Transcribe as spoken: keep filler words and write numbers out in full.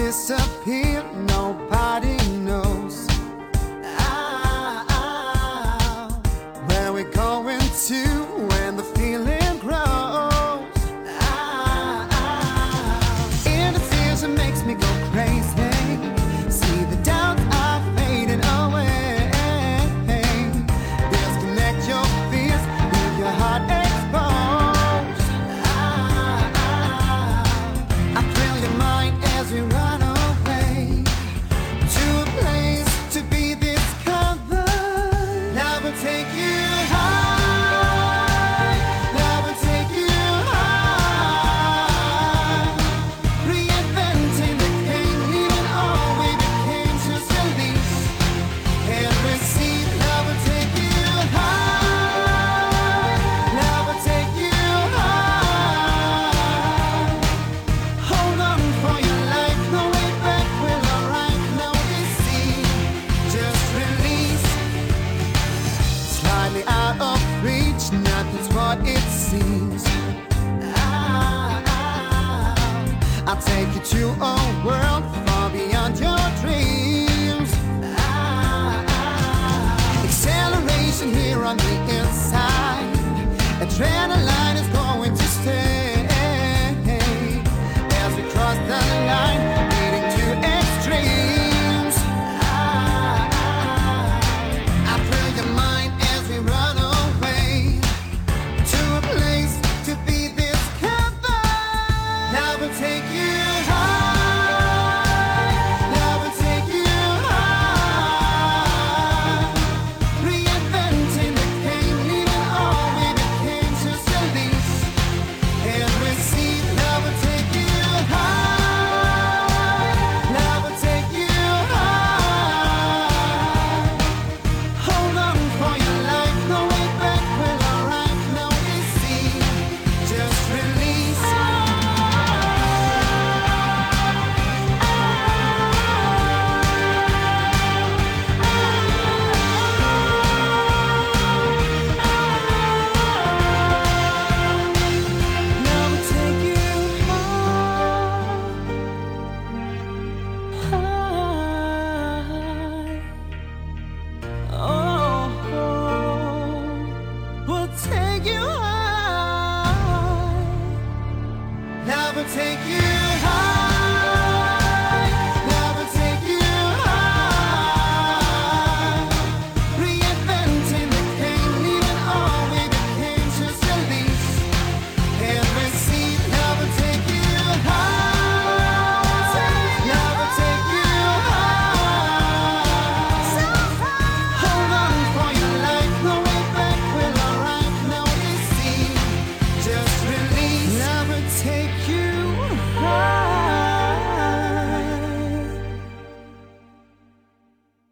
disappear, nobody knows. Ah, ah, where we're going to when the feeling grows. Ah, ah, indecision makes me go crazy. See the doubts are fading away. Disconnect your fears, leave your heart exposed. Ah, ah, I thrill your mind as we run away to a place to be discovered. Love will take you high. Love will take you high. Reinventing the game, leaving all we became to release and receive. Love will take you high. Love will take you high. Hold on for your life, no way back, will arrive, no deceit, just release. Slightly out of reach, nothing's what it seems. Ah, ah, I'll take you to a world far beyond your dreams. Ah, ah, acceleration here on the inside. Adrenaline is going to stay as we cross the line, leading to extremes. Ah, ah, I thrill your mind as we run away to a place to be discovered. Love will take you high. Love will take you high. Reinventing the game, leaving all we became to release and receive. Love will take you high. Love will take you high. Hold on for your life, no way back, will arrive, no deceit, just release. Love will take you high. Oh, we'll take you high. Love will take you